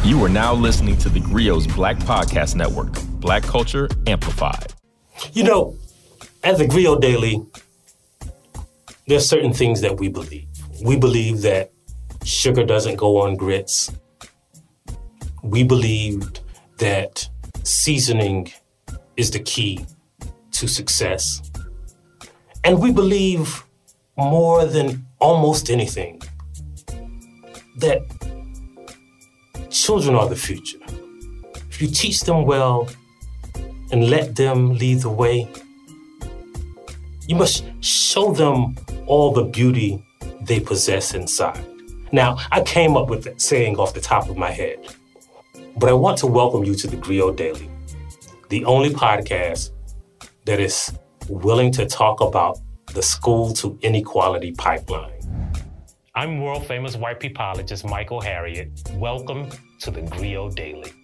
You are now listening to the Grio's Black Podcast Network, Black Culture Amplified. You know, at the Grio Daily, there's certain things that we believe. We believe that sugar doesn't go on grits. We believed that seasoning is the key to success. And we believe more than almost anything that children are the future. If you teach them well and let them lead the way, you must show them all the beauty they possess inside. Now, I came up with that saying off the top of my head, but I want to welcome you to the Grio Daily, the only podcast that is willing to talk about the school to inequality pipeline. I'm world-famous white peopleologist Michael Harriot. Welcome to the Grio Daily.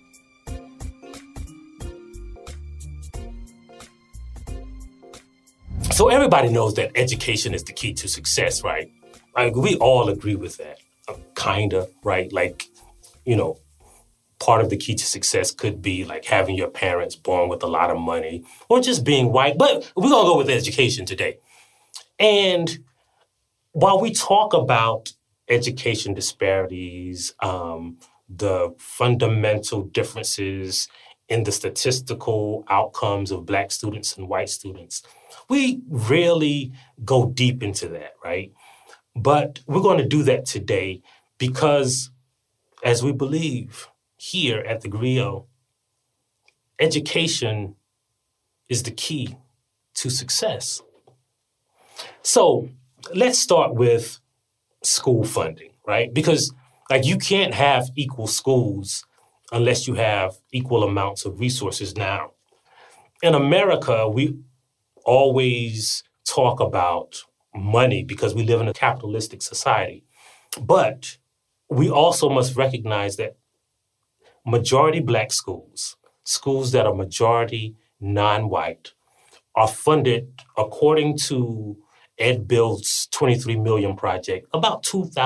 So everybody knows that education is the key to success, right? Like, we all agree with that, kinda, right? Like, you know, part of the key to success could be like having your parents born with a lot of money or just being white. But we're gonna go with education today. And while we talk about education disparities, the fundamental differences in the statistical outcomes of Black students and white students, we rarely go deep into that, right? But we're going to do that today because, as we believe here at the Grio, education is the key to success. So let's start with school funding, right? Because like you can't have equal schools unless you have equal amounts of resources. Now, in America, we always talk about money because we live in a capitalistic society. But we also must recognize that majority Black schools, schools that are majority non-white, are funded according to EdBuild's 23 million project, about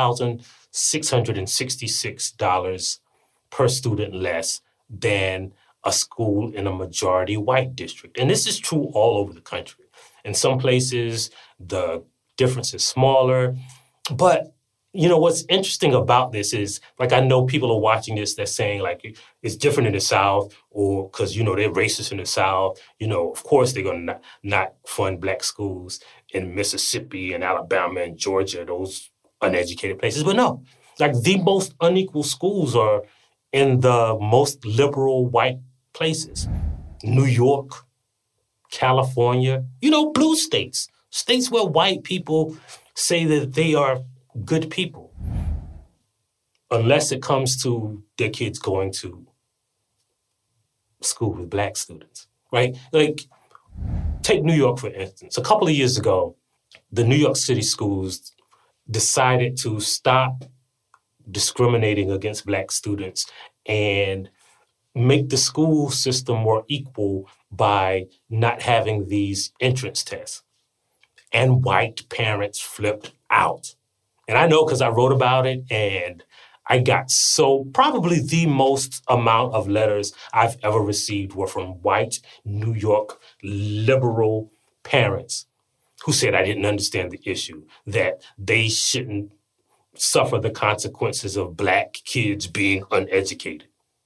$2,666 per student less than a school in a majority white district. And this is true all over the country. In some places, the difference is smaller. But, you know, what's interesting about this is, like, I know people are watching this that's saying, like, it's different in the South, or because, you know, they're racist in the South. You know, of course, they're going to not fund Black schools in Mississippi and Alabama and Georgia, those uneducated places. But no, like, the most unequal schools are in the most liberal white places. New York, California, you know, blue states, states where white people say that they are good people, unless it comes to their kids going to school with Black students, right? Like, take New York, for instance. A couple of years ago, the New York City schools decided to stop discriminating against Black students and make the school system more equal by not having these entrance tests. And white parents flipped out. And I know because I wrote about it, and I got probably the most amount of letters I've ever received were from white New York liberal parents who said I didn't understand the issue, that they shouldn't suffer the consequences of Black kids being uneducated.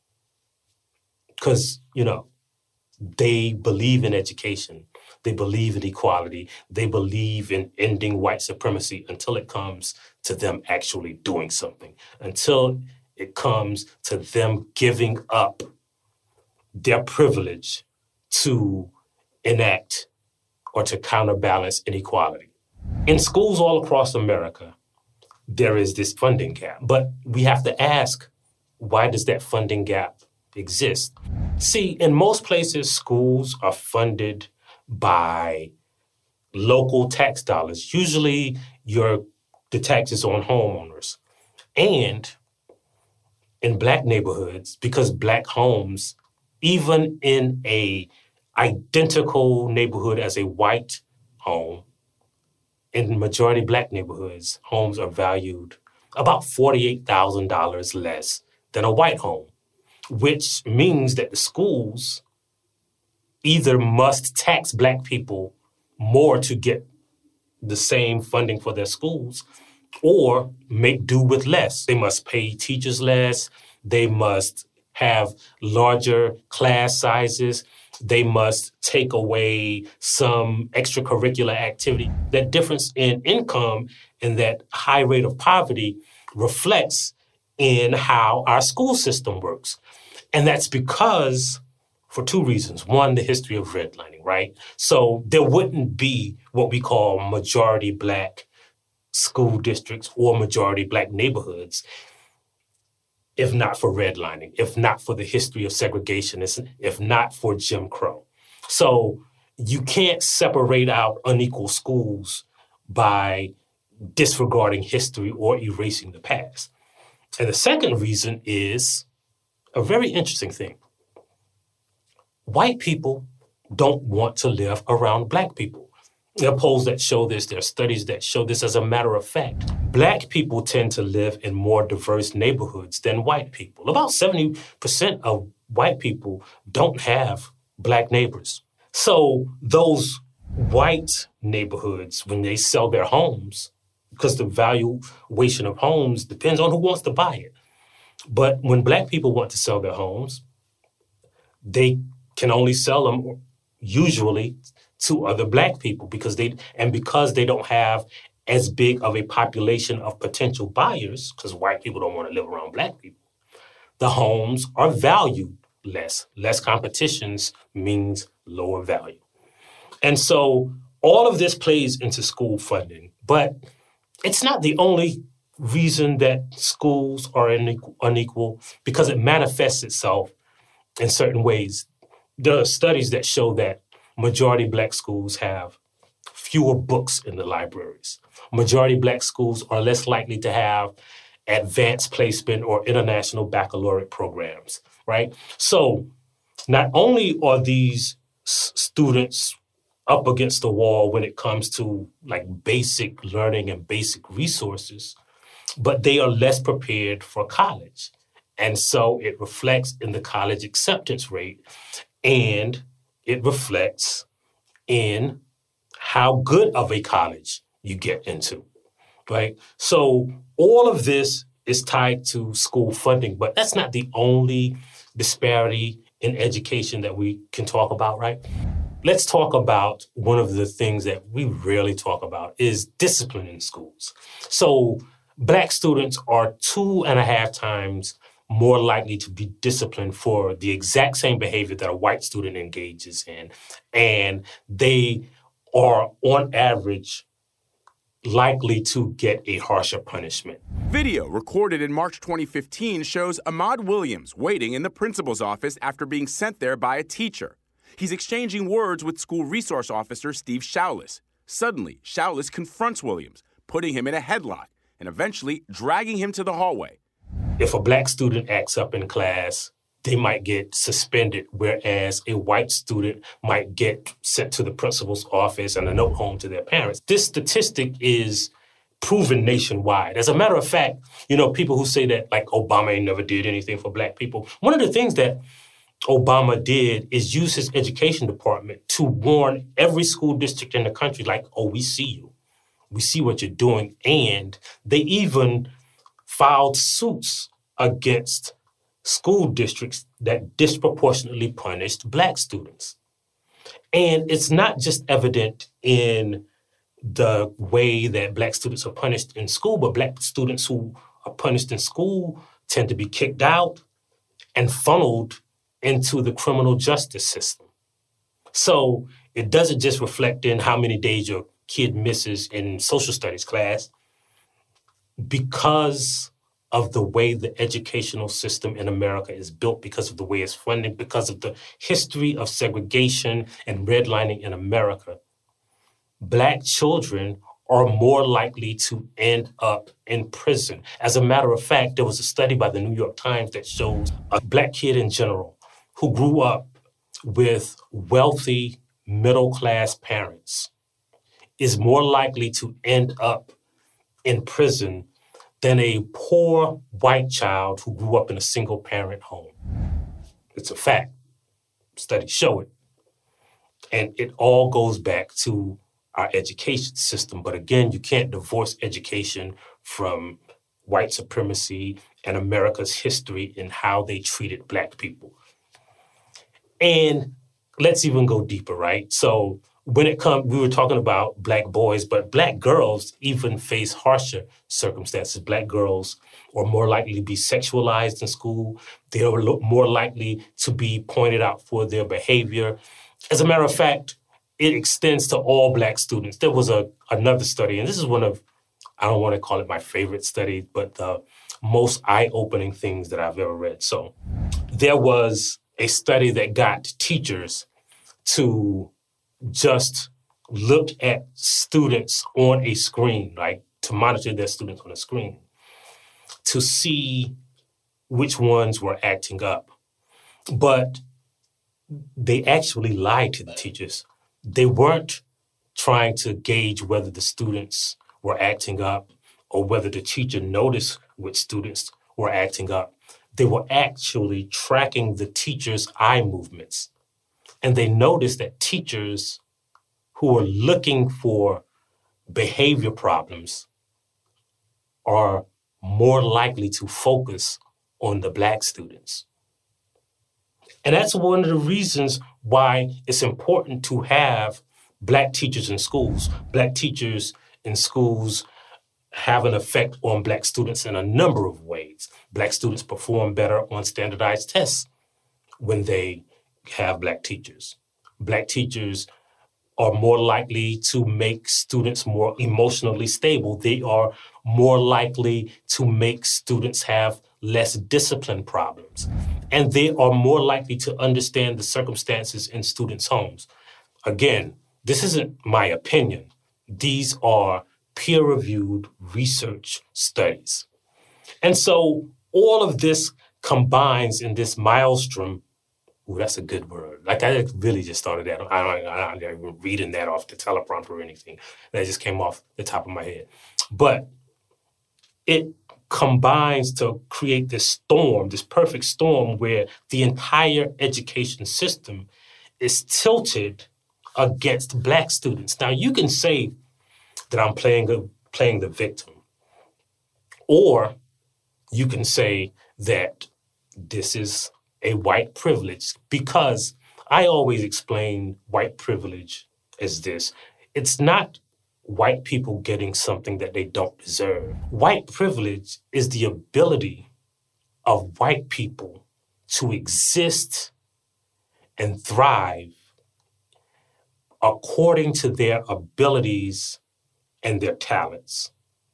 Because, you know, they believe in education. They believe in equality. They believe in ending white supremacy until it comes to them actually doing something, until it comes to them giving up their privilege to enact or to counterbalance inequality. In schools all across America, there is this funding gap. But we have to ask, why does that funding gap exist? See, in most places, schools are funded by local tax dollars. Usually, the taxes on homeowners. And in Black neighborhoods, because Black homes, even in a identical neighborhood as a white home, in majority Black neighborhoods, homes are valued about $48,000 less than a white home. which means that the schools either must tax Black people more to get the same funding for their schools or make do with less. They must pay teachers less. They must have larger class sizes. They must take away some extracurricular activity. That difference in income and that high rate of poverty reflects in how our school system works. And that's because, for two reasons. One, the history of redlining, right? So there wouldn't be what we call majority Black school districts or majority Black neighborhoods if not for redlining, if not for the history of segregation, if not for Jim Crow. So you can't separate out unequal schools by disregarding history or erasing the past. And the second reason is a very interesting thing. White people don't want to live around Black people. There are polls that show this. There are studies that show this. As a matter of fact, Black people tend to live in more diverse neighborhoods than white people. About 70% of white people don't have Black neighbors. So those white neighborhoods, when they sell their homes, because the valuation of homes depends on who wants to buy it. But when Black people want to sell their homes, they can only sell them usually to other Black people because they don't have as big of a population of potential buyers, because white people don't want to live around Black people. The homes are valued less. Less competitions means lower value. And so all of this plays into school funding, but it's not the only reason that schools are unequal because it manifests itself in certain ways. There are studies that show that majority Black schools have fewer books in the libraries. Majority Black schools are less likely to have advanced placement or international baccalaureate programs, right? So not only are these students up against the wall when it comes to like basic learning and basic resources, but they are less prepared for college. And so it reflects in the college acceptance rate, and it reflects in how good of a college you get into, right? So all of this is tied to school funding, but that's not the only disparity in education that we can talk about, right? Let's talk about one of the things that we rarely talk about is discipline in schools. So Black students are 2.5 times more likely to be disciplined for the exact same behavior that a white student engages in. And they are, on average, likely to get a harsher punishment. Video recorded in March 2015 shows Ahmaud Williams waiting in the principal's office after being sent there by a teacher. He's exchanging words with school resource officer Steve Shaulis. Suddenly, Shaulis confronts Williams, putting him in a headlock and eventually dragging him to the hallway. If a Black student acts up in class, they might get suspended, whereas a white student might get sent to the principal's office and a note home to their parents. This statistic is proven nationwide. As a matter of fact, people who say that like Obama never did anything for Black people, one of the things that Obama did is use his education department to warn every school district in the country, like, oh, we see you. We see what you're doing. And they even filed suits against school districts that disproportionately punished Black students. And it's not just evident in the way that Black students are punished in school, but Black students who are punished in school tend to be kicked out and funneled into the criminal justice system. So it doesn't just reflect in how many days your kid misses in social studies class. Because of the way the educational system in America is built, because of the way it's funded, because of the history of segregation and redlining in America, Black children are more likely to end up in prison. As a matter of fact, there was a study by the New York Times that shows a Black kid in general who grew up with wealthy, middle-class parents is more likely to end up in prison than a poor white child who grew up in a single-parent home. It's a fact. Studies show it. And it all goes back to our education system. But again, you can't divorce education from white supremacy and America's history and how they treated Black people. And let's even go deeper, right? So when it comes, we were talking about Black boys, but Black girls even face harsher circumstances. Black girls are more likely to be sexualized in school. They are more likely to be pointed out for their behavior. As a matter of fact, it extends to all Black students. There was another study, and this is one of, I don't want to call it my favorite study, but the most eye-opening things that I've ever read. So there was a study that got teachers to just look at students on a screen, like to monitor their students on a screen, to see which ones were acting up. But they actually lied to the teachers. They weren't trying to gauge whether the students were acting up or whether the teacher noticed which students were acting up. They were actually tracking the teacher's eye movements. And they noticed that teachers who were looking for behavior problems are more likely to focus on the Black students. And that's one of the reasons why it's important to have Black teachers in schools. Black teachers in schools have an effect on Black students in a number of ways. Black students perform better on standardized tests when they have Black teachers. Black teachers are more likely to make students more emotionally stable. They are more likely to make students have less discipline problems. And they are more likely to understand the circumstances in students' homes. Again, this isn't my opinion. These are peer-reviewed research studies. And so all of this combines in this maelstrom. Ooh, that's a good word. Like I really just started that. I'm not even reading that off the teleprompter or anything. That just came off the top of my head. But it combines to create this storm, this perfect storm where the entire education system is tilted against Black students. Now, you can say that I'm playing the victim, or you can say that this is a white privilege, because I always explain white privilege as this. It's not white people getting something that they don't deserve. White privilege is the ability of white people to exist and thrive according to their abilities and their talents.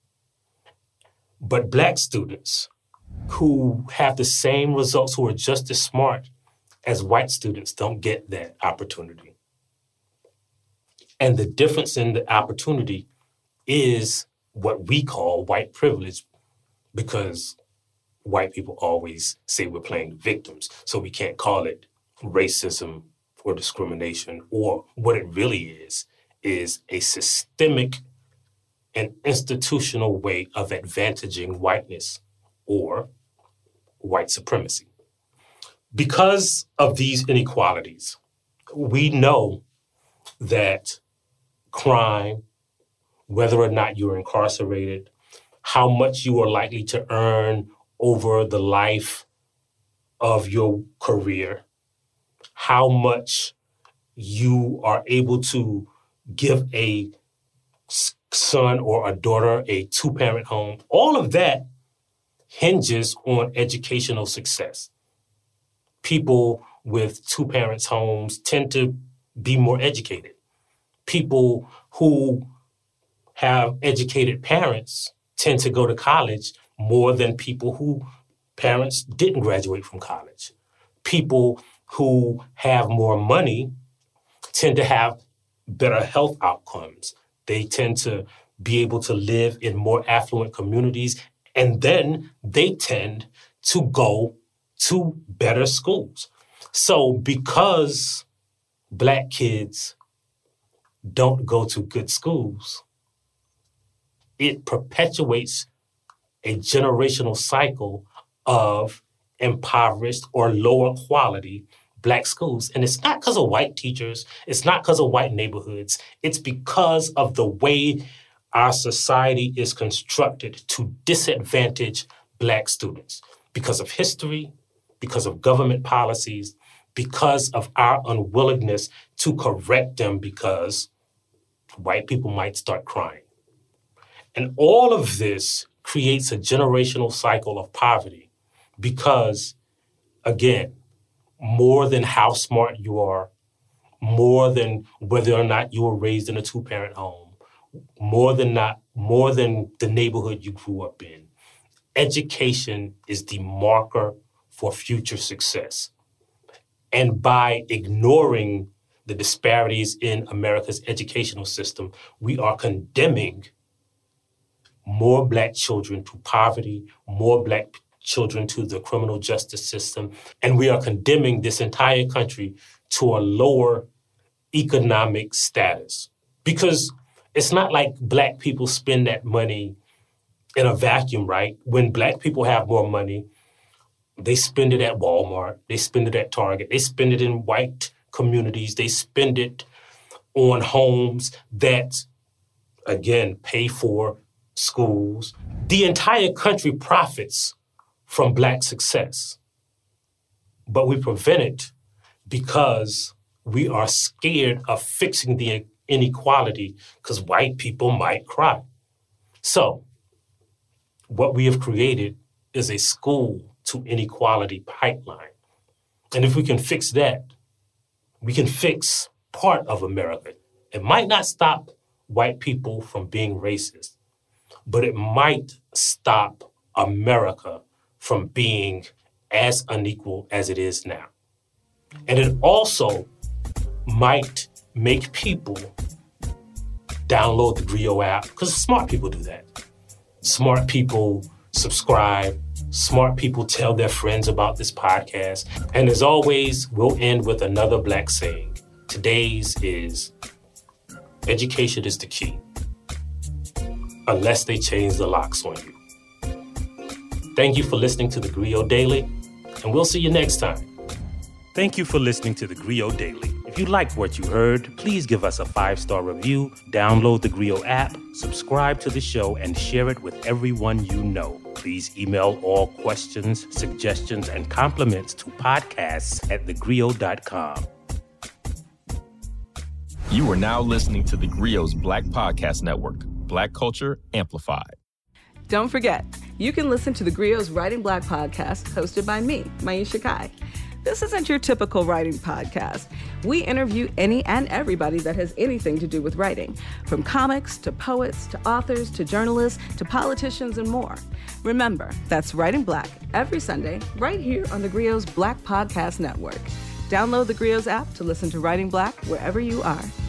But Black students who have the same results, who are just as smart as white students, don't get that opportunity. And the difference in the opportunity is what we call white privilege, because white people always say we're playing victims. So we can't call it racism or discrimination, or what it really is a systemic and institutional way of advantaging whiteness or white supremacy. Because of these inequalities, we know that crime, whether or not you're incarcerated, how much you are likely to earn over the life of your career, how much you are able to give a son or a daughter a two-parent home, all of that hinges on educational success. People with two-parents homes tend to be more educated. People who have educated parents tend to go to college more than people who parents didn't graduate from college. People who have more money tend to have better health outcomes. They tend to be able to live in more affluent communities, and then they tend to go to better schools. So because Black kids don't go to good schools, it perpetuates a generational cycle of impoverished or lower quality Black schools. And it's not because of white teachers. It's not because of white neighborhoods. It's because of the way our society is constructed to disadvantage Black students because of history, because of government policies, because of our unwillingness to correct them because white people might start crying. And all of this creates a generational cycle of poverty because, again, more than how smart you are, more than whether or not you were raised in a two-parent home, more than the neighborhood you grew up in, education is the marker for future success. And by ignoring the disparities in America's educational system, we are condemning more Black children to poverty, more Black children to the criminal justice system, and we are condemning this entire country to a lower economic status. Because it's not like Black people spend that money in a vacuum, right? When Black people have more money, they spend it at Walmart, they spend it at Target, they spend it in white communities, they spend it on homes that, again, pay for schools. The entire country profits from Black success. But we prevent it because we are scared of fixing the inequality because white people might cry. So what we have created is a school to inequality pipeline. And if we can fix that, we can fix part of America. It might not stop white people from being racist, but it might stop America from being as unequal as it is now. And it also might make people download the Griot app, because smart people do that. Smart people subscribe. Smart people tell their friends about this podcast. And as always, we'll end with another Black saying. Today's is, education is the key, unless they change the locks on you. Thank you for listening to the Griot Daily, and we'll see you next time. Thank you for listening to the Griot Daily. If you liked what you heard, please give us a 5-star review, download the Griot app, subscribe to the show, and share it with everyone you know. Please email all questions, suggestions, and compliments to podcasts@thegriot.com. You are now listening to the Griot's Black Podcast Network, Black Culture Amplified. Don't forget, you can listen to the Griot's Writing Black podcast hosted by me, Maisha Kai. This isn't your typical writing podcast. We interview any and everybody that has anything to do with writing, from comics to poets to authors to journalists to politicians and more. Remember, that's Writing Black every Sunday right here on the Griot's Black Podcast Network. Download the Griot's app to listen to Writing Black wherever you are.